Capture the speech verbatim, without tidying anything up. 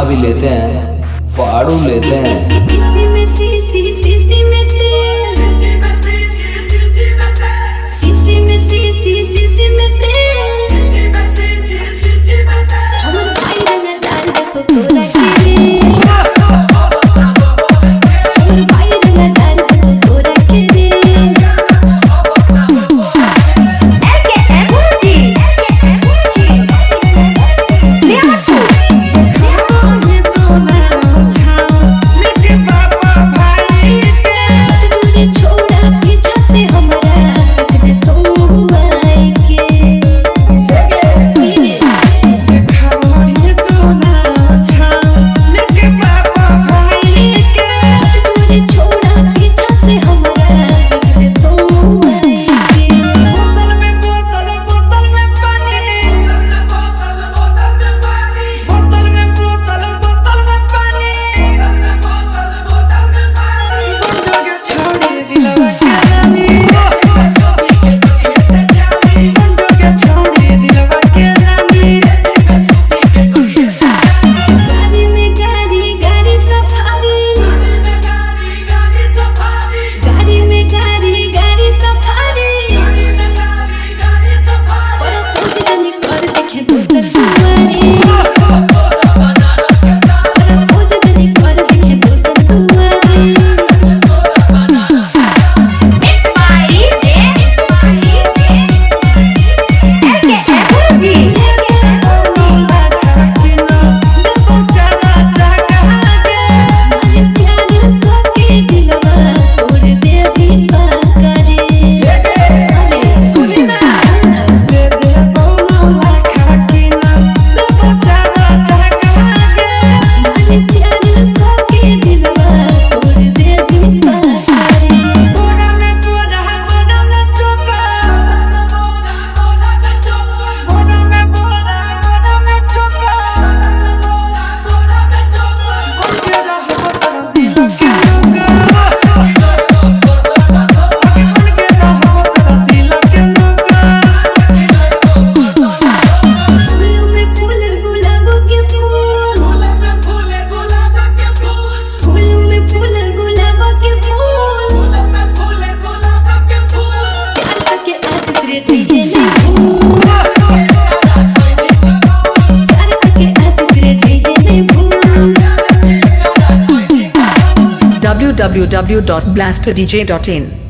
भी लेते हैं, फाड़ू लेते हैं। सीसी में सीसी सीसी में तेल, सीसी में सीसी सीसी में तेल, सीसी में सीसी सीसी में तेल, सीसी में सीसी सीसी में तेल। हमर भाई रंग डाल दे तो तोरा के रे, हमर भाई रंग डाल दे तो तोरा के रे। w w w dot blaster d j dot in